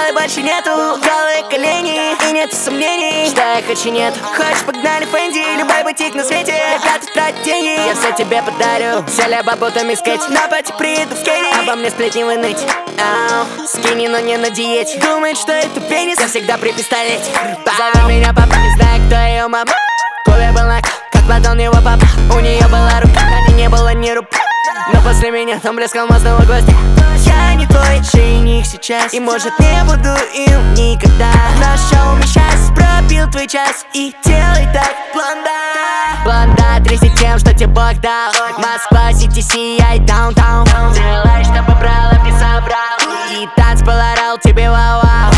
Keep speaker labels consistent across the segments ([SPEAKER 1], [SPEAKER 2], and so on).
[SPEAKER 1] Делай больше нету, голые колени и нет сомнений, что я хочу нет. Хочешь, погнали Фэнди, любой бутик на свете. Как ты тратить деньги, я все тебе подарю. Сели бабутами скетч, на пати приеду в Кенни. Обо мне сплетни выныть, скини, но не на диете. Думает, что это пенис, я всегда при пистолете. Зови меня папа, не знаю, кто ее мама. Кубе был на как Платон его папа. У нее была рука, а не было ни рук. Но после меня там блеск алмазного гвоздя. Я не твой жених сейчас, и может не буду им никогда. Нашел мне счастье, пропил твой час, и делай так, блонда. Блонда, тряси тем, что тебе Бог дал. Москва, Сити, сияй, даунтаун. Делай, чтобы брал, а не собрал. И танцпол орал тебе вау-вау.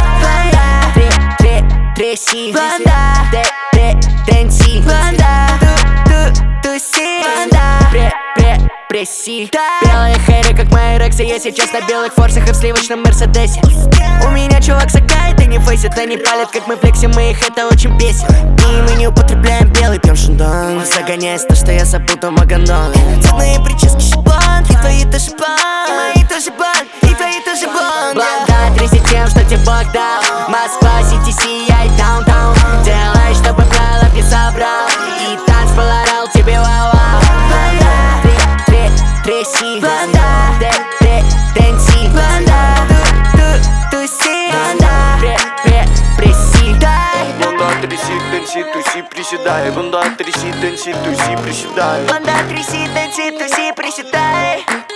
[SPEAKER 1] Тряси, блонда, тэнси, блонда, туси, блонда, преси. Белые хейры, как мои рексы. Я сейчас на белых форсах и в сливочном Мерседесе. У меня чувак сагает и не фейсит. Они палят, как мы флексим, мы их это очень бесит. И мы не употребляем белый, пьем шандон, загоняясь то, что я запутал магандон. Цветные прически шибан, и твои тоже бан, и мои тоже бан, и твои тоже бан. Блонда, тряси тем, что тебе Бог дал. Москва, Сити, сияй, даунтаун. Делай, чтобы правилов не собрал. И танцпол орал тебе вау-вау. Тряси, блонда, тэнси, блонда, туси, блонда, преси, дай.
[SPEAKER 2] Блонда, тряси, тэнси, туси, приседай. Блонда, тряси, тэнси, туси, приседай.
[SPEAKER 1] Блонда, тряси, тэнси, туси, приседай.